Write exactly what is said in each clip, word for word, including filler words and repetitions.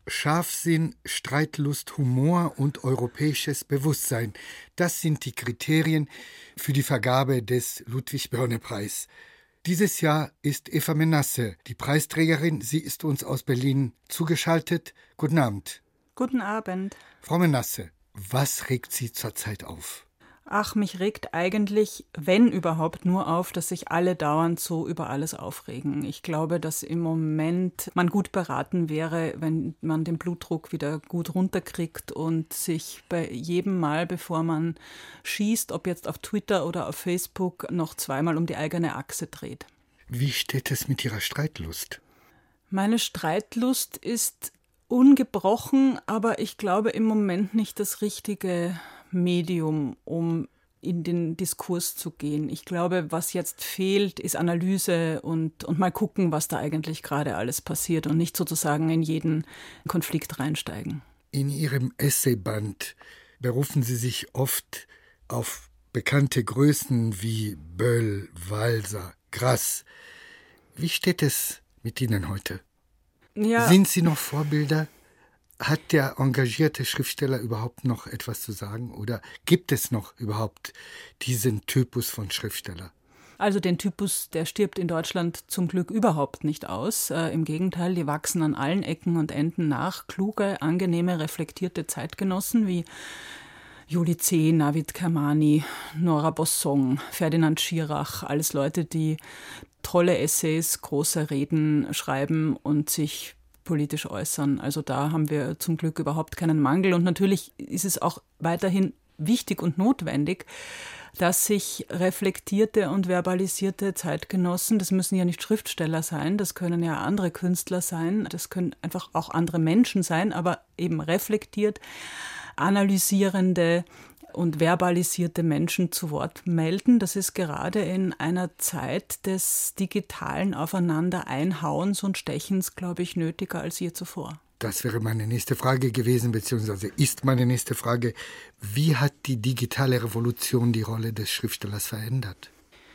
Scharfsinn, Streitlust, Humor und europäisches Bewusstsein. Das sind die Kriterien für die Vergabe des Ludwig-Börne-Preis. Dieses Jahr ist Eva Menasse die Preisträgerin. Sie ist uns aus Berlin zugeschaltet. Guten Abend. Guten Abend. Frau Menasse, was regt Sie zurzeit auf? Ach, mich regt eigentlich, wenn überhaupt, nur auf, dass sich alle dauernd so über alles aufregen. Ich glaube, dass im Moment man gut beraten wäre, wenn man den Blutdruck wieder gut runterkriegt und sich bei jedem Mal, bevor man schießt, ob jetzt auf Twitter oder auf Facebook, noch zweimal um die eigene Achse dreht. Wie steht es mit Ihrer Streitlust? Meine Streitlust ist ungebrochen, aber ich glaube im Moment nicht das richtige Medium, um in den Diskurs zu gehen. Ich glaube, was jetzt fehlt, ist Analyse und, und mal gucken, was da eigentlich gerade alles passiert und nicht sozusagen in jeden Konflikt reinsteigen. In Ihrem Essayband berufen Sie sich oft auf bekannte Größen wie Böll, Walser, Grass. Wie steht es mit Ihnen heute? Ja. Sind Sie noch Vorbilder? Hat der engagierte Schriftsteller überhaupt noch etwas zu sagen? Oder gibt es noch überhaupt diesen Typus von Schriftsteller? Also den Typus, der stirbt in Deutschland zum Glück überhaupt nicht aus. Äh, Im Gegenteil, die wachsen an allen Ecken und Enden nach. Kluge, angenehme, reflektierte Zeitgenossen wie Juli C., Navid Kermani, Nora Bossong, Ferdinand Schirach. Alles Leute, die tolle Essays, große Reden schreiben und sich politisch äußern. Also da haben wir zum Glück überhaupt keinen Mangel. Und natürlich ist es auch weiterhin wichtig und notwendig, dass sich reflektierte und verbalisierte Zeitgenossen, das müssen ja nicht Schriftsteller sein, das können ja andere Künstler sein, das können einfach auch andere Menschen sein, aber eben reflektiert, analysierende und verbalisierte Menschen zu Wort melden. Das ist gerade in einer Zeit des digitalen Aufeinander-Einhauens und Stechens, glaube ich, nötiger als je zuvor. Das wäre meine nächste Frage gewesen, beziehungsweise ist meine nächste Frage. Wie hat die digitale Revolution die Rolle des Schriftstellers verändert?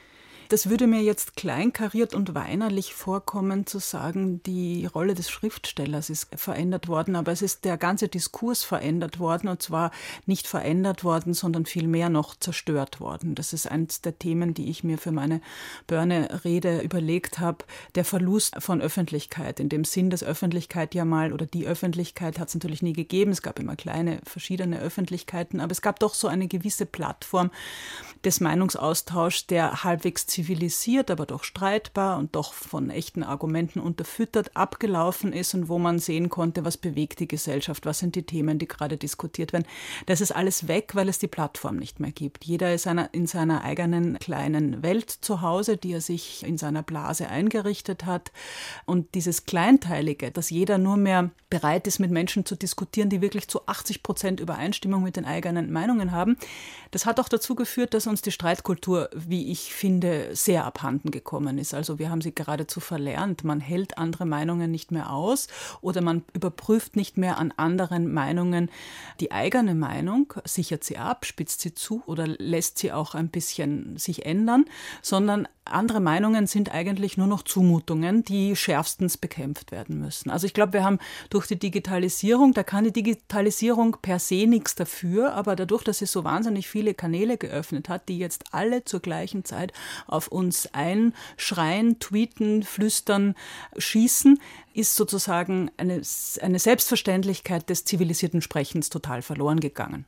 Das würde mir jetzt kleinkariert und weinerlich vorkommen, zu sagen, die Rolle des Schriftstellers ist verändert worden, aber es ist der ganze Diskurs verändert worden, und zwar nicht verändert worden, sondern vielmehr noch zerstört worden. Das ist eines der Themen, die ich mir für meine Börne-Rede überlegt habe, der Verlust von Öffentlichkeit, in dem Sinn, dass Öffentlichkeit ja mal, oder die Öffentlichkeit hat es natürlich nie gegeben, es gab immer kleine, verschiedene Öffentlichkeiten, aber es gab doch so eine gewisse Plattform des Meinungsaustauschs, der halbwegs zivilisiert, aber doch streitbar und doch von echten Argumenten unterfüttert abgelaufen ist und wo man sehen konnte, was bewegt die Gesellschaft, was sind die Themen, die gerade diskutiert werden. Das ist alles weg, weil es die Plattform nicht mehr gibt. Jeder ist in seiner eigenen kleinen Welt zu Hause, die er sich in seiner Blase eingerichtet hat. Und dieses Kleinteilige, dass jeder nur mehr bereit ist, mit Menschen zu diskutieren, die wirklich zu achtzig Prozent Übereinstimmung mit den eigenen Meinungen haben, das hat auch dazu geführt, dass uns die Streitkultur, wie ich finde, sehr abhanden gekommen ist. Also wir haben sie geradezu verlernt. Man hält andere Meinungen nicht mehr aus oder man überprüft nicht mehr an anderen Meinungen die eigene Meinung, sichert sie ab, spitzt sie zu oder lässt sie auch ein bisschen sich ändern, sondern andere Meinungen sind eigentlich nur noch Zumutungen, die schärfstens bekämpft werden müssen. Also ich glaube, wir haben durch die Digitalisierung, da kann die Digitalisierung per se nichts dafür, aber dadurch, dass sie so wahnsinnig viele Kanäle geöffnet hat, die jetzt alle zur gleichen Zeit auf uns einschreien, tweeten, flüstern, schießen, ist sozusagen eine, eine Selbstverständlichkeit des zivilisierten Sprechens total verloren gegangen.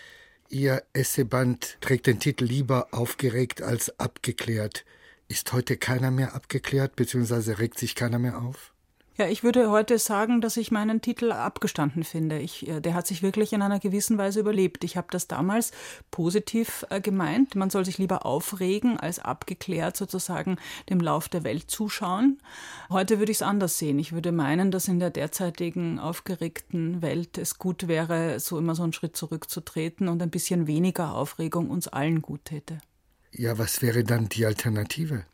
Ihr Essayband trägt den Titel Lieber aufgeregt als abgeklärt. Ist heute keiner mehr abgeklärt, beziehungsweise regt sich keiner mehr auf? Ja, ich würde heute sagen, dass ich meinen Titel abgestanden finde. Ich, der hat sich wirklich in einer gewissen Weise überlebt. Ich habe das damals positiv äh, gemeint. Man soll sich lieber aufregen, als abgeklärt sozusagen dem Lauf der Welt zuschauen. Heute würde ich es anders sehen. Ich würde meinen, dass in der derzeitigen aufgeregten Welt es gut wäre, so immer so einen Schritt zurückzutreten und ein bisschen weniger Aufregung uns allen gut täte. Ja, was wäre dann die Alternative?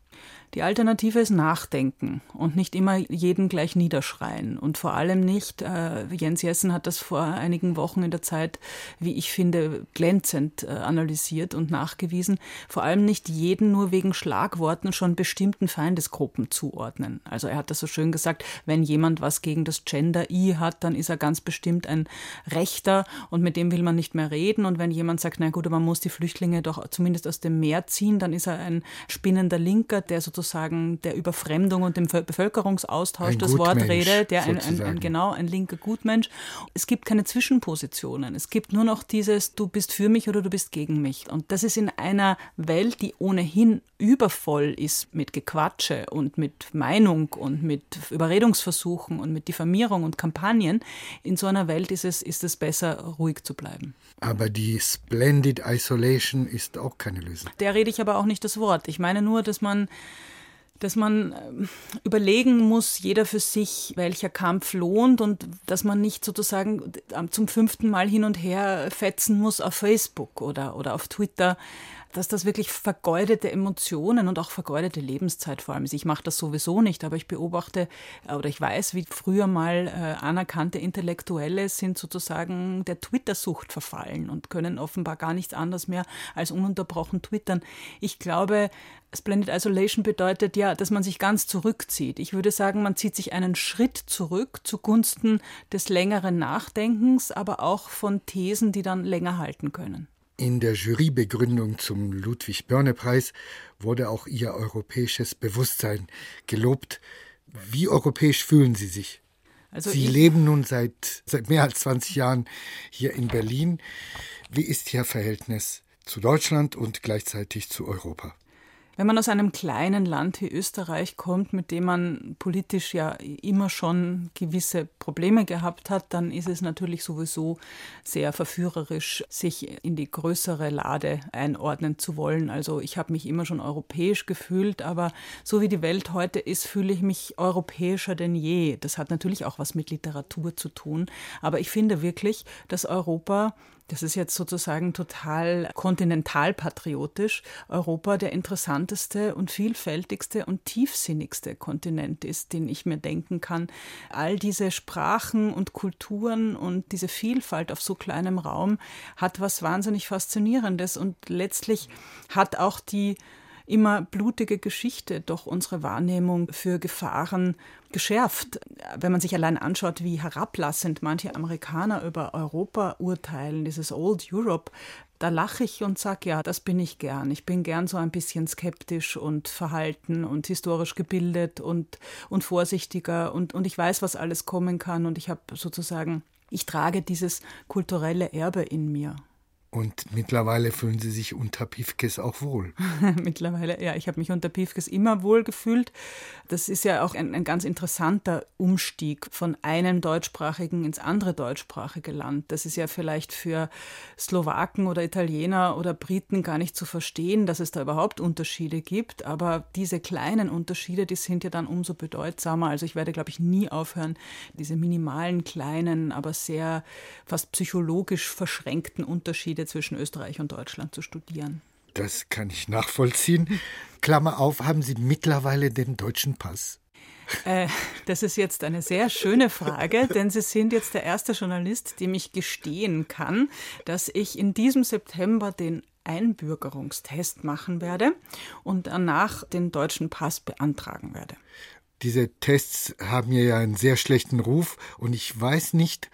Die Alternative ist Nachdenken und nicht immer jeden gleich niederschreien. Und vor allem nicht, äh, Jens Jessen hat das vor einigen Wochen in der Zeit, wie ich finde, glänzend äh, analysiert und nachgewiesen, vor allem nicht jeden nur wegen Schlagworten schon bestimmten Feindesgruppen zuordnen. Also er hat das so schön gesagt, wenn jemand was gegen das Gender-I hat, dann ist er ganz bestimmt ein Rechter und mit dem will man nicht mehr reden. Und wenn jemand sagt, na gut, man muss die Flüchtlinge doch zumindest aus dem Meer ziehen, dann ist er ein spinnender Linker, der sozusagen sozusagen der Überfremdung und dem Bevölkerungsaustausch das Wort redet, der ein, ein, ein, genau, ein linker Gutmensch. Es gibt keine Zwischenpositionen. Es gibt nur noch dieses, du bist für mich oder du bist gegen mich. Und das ist in einer Welt, die ohnehin übervoll ist mit Gequatsche und mit Meinung und mit Überredungsversuchen und mit Diffamierung und Kampagnen. In so einer Welt ist es, ist es besser, ruhig zu bleiben. Aber die Splendid Isolation ist auch keine Lösung. Der rede ich aber auch nicht das Wort. Ich meine nur, dass man dass man überlegen muss, jeder für sich, welcher Kampf lohnt und dass man nicht sozusagen zum fünften Mal hin und her fetzen muss auf Facebook oder, oder auf Twitter, dass das wirklich vergeudete Emotionen und auch vergeudete Lebenszeit vor allem ist. Ich mache das sowieso nicht, aber ich beobachte oder ich weiß, wie früher mal äh, anerkannte Intellektuelle sind sozusagen der Twitter-Sucht verfallen und können offenbar gar nichts anderes mehr als ununterbrochen twittern. Ich glaube, Splendid Isolation bedeutet ja, dass man sich ganz zurückzieht. Ich würde sagen, man zieht sich einen Schritt zurück zugunsten des längeren Nachdenkens, aber auch von Thesen, die dann länger halten können. In der Jurybegründung zum Ludwig-Börne-Preis wurde auch Ihr europäisches Bewusstsein gelobt. Wie europäisch fühlen Sie sich? Also Sie leben nun seit, seit mehr als zwanzig Jahren hier in Berlin. Wie ist Ihr Verhältnis zu Deutschland und gleichzeitig zu Europa? Wenn man aus einem kleinen Land wie Österreich kommt, mit dem man politisch ja immer schon gewisse Probleme gehabt hat, dann ist es natürlich sowieso sehr verführerisch, sich in die größere Lade einordnen zu wollen. Also ich habe mich immer schon europäisch gefühlt, aber so wie die Welt heute ist, fühle ich mich europäischer denn je. Das hat natürlich auch was mit Literatur zu tun, aber ich finde wirklich, dass Europa, das ist jetzt sozusagen total kontinentalpatriotisch, Europa der interessanteste und vielfältigste und tiefsinnigste Kontinent ist, den ich mir denken kann. All diese Sprachen und Kulturen und diese Vielfalt auf so kleinem Raum hat was wahnsinnig Faszinierendes und letztlich hat auch die immer blutige Geschichte doch unsere Wahrnehmung für Gefahren geschärft. Wenn man sich allein anschaut, wie herablassend manche Amerikaner über Europa urteilen, dieses Old Europe, da lache ich und sage, ja, das bin ich gern. Ich bin gern so ein bisschen skeptisch und verhalten und historisch gebildet und, und vorsichtiger und, und ich weiß, was alles kommen kann und ich habe sozusagen, ich trage dieses kulturelle Erbe in mir. Und mittlerweile fühlen Sie sich unter Piefkes auch wohl. Mittlerweile, ja, ich habe mich unter Piefkes immer wohl gefühlt. Das ist ja auch ein, ein ganz interessanter Umstieg von einem deutschsprachigen ins andere deutschsprachige Land. Das ist ja vielleicht für Slowaken oder Italiener oder Briten gar nicht zu verstehen, dass es da überhaupt Unterschiede gibt. Aber diese kleinen Unterschiede, die sind ja dann umso bedeutsamer. Also ich werde, glaube ich, nie aufhören, diese minimalen, kleinen, aber sehr fast psychologisch verschränkten Unterschiede zwischen Österreich und Deutschland zu studieren. Das kann ich nachvollziehen. Klammer auf, haben Sie mittlerweile den deutschen Pass? Äh, das ist jetzt eine sehr schöne Frage, denn Sie sind jetzt der erste Journalist, dem ich gestehen kann, dass ich in diesem September den Einbürgerungstest machen werde und danach den deutschen Pass beantragen werde. Diese Tests haben ja einen sehr schlechten Ruf und ich weiß nicht,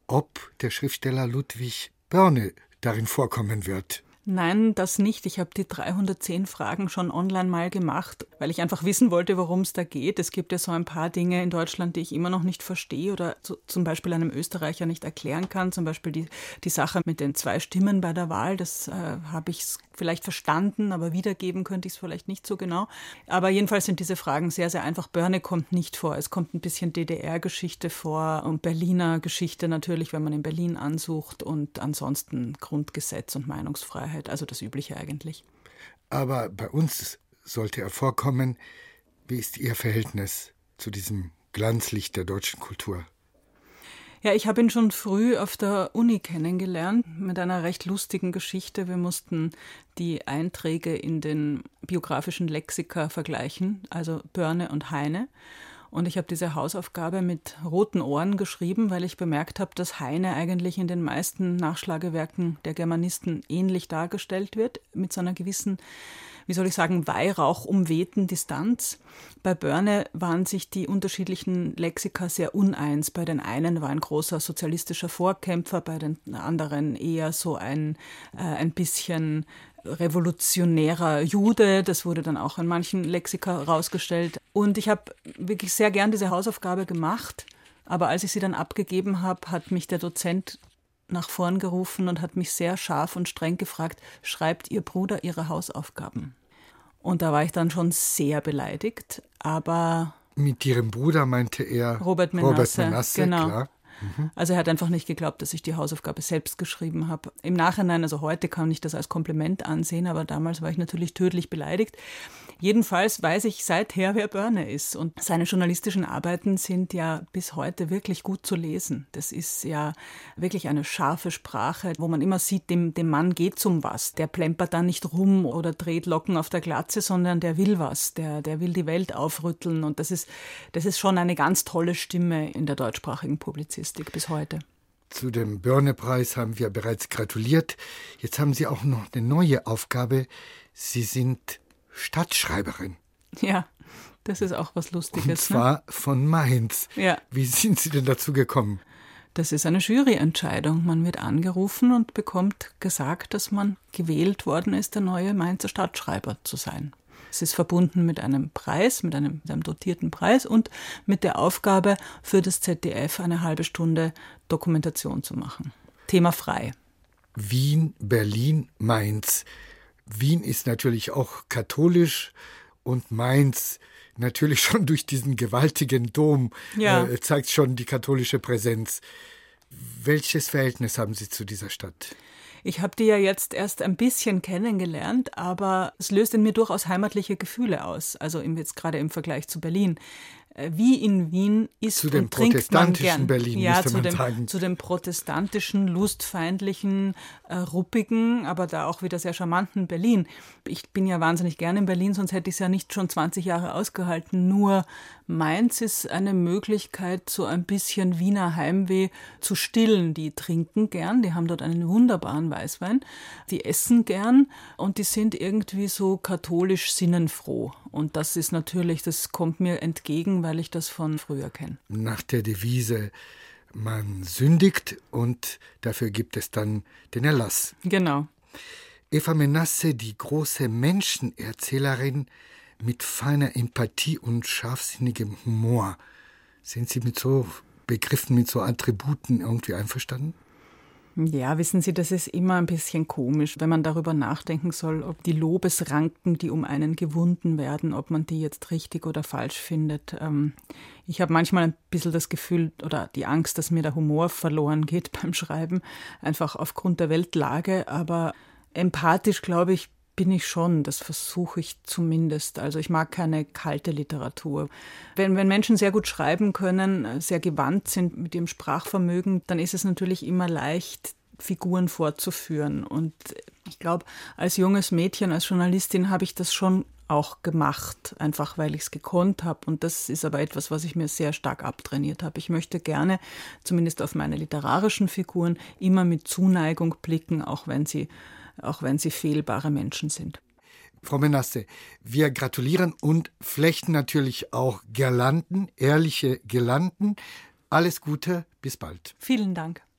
ob der Schriftsteller Ludwig Börne darin vorkommen wird. Nein, das nicht. Ich habe die dreihundertzehn Fragen schon online mal gemacht, weil ich einfach wissen wollte, worum es da geht. Es gibt ja so ein paar Dinge in Deutschland, die ich immer noch nicht verstehe oder zu, zum Beispiel einem Österreicher nicht erklären kann. Zum Beispiel die, die Sache mit den zwei Stimmen bei der Wahl. Das äh, habe ich vielleicht verstanden, aber wiedergeben könnte ich es vielleicht nicht so genau. Aber jedenfalls sind diese Fragen sehr, sehr einfach. Börne kommt nicht vor. Es kommt ein bisschen D D R-Geschichte vor und Berliner Geschichte natürlich, wenn man in Berlin ansucht und ansonsten Grundgesetz und Meinungsfreiheit. Also das Übliche eigentlich. Aber bei uns sollte er vorkommen. Wie ist Ihr Verhältnis zu diesem Glanzlicht der deutschen Kultur? Ja, ich habe ihn schon früh auf der Uni kennengelernt mit einer recht lustigen Geschichte. Wir mussten die Einträge in den biografischen Lexika vergleichen, also Börne und Heine. Und ich habe diese Hausaufgabe mit roten Ohren geschrieben, weil ich bemerkt habe, dass Heine eigentlich in den meisten Nachschlagewerken der Germanisten ähnlich dargestellt wird, mit so einer gewissen, wie soll ich sagen, Weihrauch-umwehten Distanz. Bei Börne waren sich die unterschiedlichen Lexika sehr uneins. Bei den einen war ein großer sozialistischer Vorkämpfer, bei den anderen eher so ein, äh, ein bisschen revolutionärer Jude. Das wurde dann auch in manchen Lexika rausgestellt. Und ich habe wirklich sehr gern diese Hausaufgabe gemacht. Aber als ich sie dann abgegeben habe, hat mich der Dozent nach vorn gerufen und hat mich sehr scharf und streng gefragt, schreibt Ihr Bruder Ihre Hausaufgaben? Und da war ich dann schon sehr beleidigt, aber... Mit Ihrem Bruder meinte er Robert Menasse, Robert Menasse, genau. Klar. Mhm. Also er hat einfach nicht geglaubt, dass ich die Hausaufgabe selbst geschrieben habe. Im Nachhinein, also heute kann ich das als Kompliment ansehen, aber damals war ich natürlich tödlich beleidigt. Jedenfalls weiß ich seither, wer Börne ist. Und seine journalistischen Arbeiten sind ja bis heute wirklich gut zu lesen. Das ist ja wirklich eine scharfe Sprache, wo man immer sieht, dem, dem Mann geht's um was. Der plempert da nicht rum oder dreht Locken auf der Glatze, sondern der will was. Der, der will die Welt aufrütteln. Und das ist, das ist schon eine ganz tolle Stimme in der deutschsprachigen Publizistik bis heute. Zu dem Börne-Preis haben wir bereits gratuliert. Jetzt haben Sie auch noch eine neue Aufgabe. Sie sind Stadtschreiberin. Ja, das ist auch was Lustiges. Und zwar ne? von Mainz. Ja. Wie sind Sie denn dazu gekommen? Das ist eine Juryentscheidung. Man wird angerufen und bekommt gesagt, dass man gewählt worden ist, der neue Mainzer Stadtschreiber zu sein. Es ist verbunden mit einem Preis, mit einem, mit einem dotierten Preis und mit der Aufgabe, für das Z D F eine halbe Stunde Dokumentation zu machen. Thema frei. Wien, Berlin, Mainz. Wien ist natürlich auch katholisch und Mainz natürlich schon durch diesen gewaltigen Dom ja. äh, zeigt schon die katholische Präsenz. Welches Verhältnis haben Sie zu dieser Stadt? Ich habe die ja jetzt erst ein bisschen kennengelernt, aber es löst in mir durchaus heimatliche Gefühle aus, also im, jetzt gerade im Vergleich zu Berlin. Wie in Wien ist zu dem und trinkt man gern. protestantischen Berlin, ja, müsste zu man dem, sagen. Zu dem protestantischen, lustfeindlichen, äh, ruppigen, aber da auch wieder sehr charmanten Berlin. Ich bin ja wahnsinnig gern in Berlin, sonst hätte ich es ja nicht schon zwanzig Jahre ausgehalten. Nur Mainz ist eine Möglichkeit, so ein bisschen Wiener Heimweh zu stillen. Die trinken gern, die haben dort einen wunderbaren Weißwein, die essen gern und die sind irgendwie so katholisch sinnenfroh. Und das ist natürlich, das kommt mir entgegen, weil ich das von früher kenne. Nach der Devise, man sündigt und dafür gibt es dann den Erlass. Genau. Eva Menasse, die große Menschenerzählerin mit feiner Empathie und scharfsinnigem Humor. Sind Sie mit so Begriffen, mit so Attributen irgendwie einverstanden? Ja, wissen Sie, das ist immer ein bisschen komisch, wenn man darüber nachdenken soll, ob die Lobesranken, die um einen gewunden werden, ob man die jetzt richtig oder falsch findet. Ich habe manchmal ein bisschen das Gefühl oder die Angst, dass mir der Humor verloren geht beim Schreiben, einfach aufgrund der Weltlage. Aber empathisch, glaube ich, bin ich schon, das versuche ich zumindest. Also ich mag keine kalte Literatur. Wenn, wenn Menschen sehr gut schreiben können, sehr gewandt sind mit ihrem Sprachvermögen, dann ist es natürlich immer leicht, Figuren fortzuführen. Und ich glaube, als junges Mädchen, als Journalistin habe ich das schon auch gemacht, einfach weil ich es gekonnt habe. Und das ist aber etwas, was ich mir sehr stark abtrainiert habe. Ich möchte gerne, zumindest auf meine literarischen Figuren, immer mit Zuneigung blicken, auch wenn sie auch wenn sie fehlbare Menschen sind. Frau Menasse, wir gratulieren und flechten natürlich auch Girlanden, ehrliche Girlanden. Alles Gute, bis bald. Vielen Dank.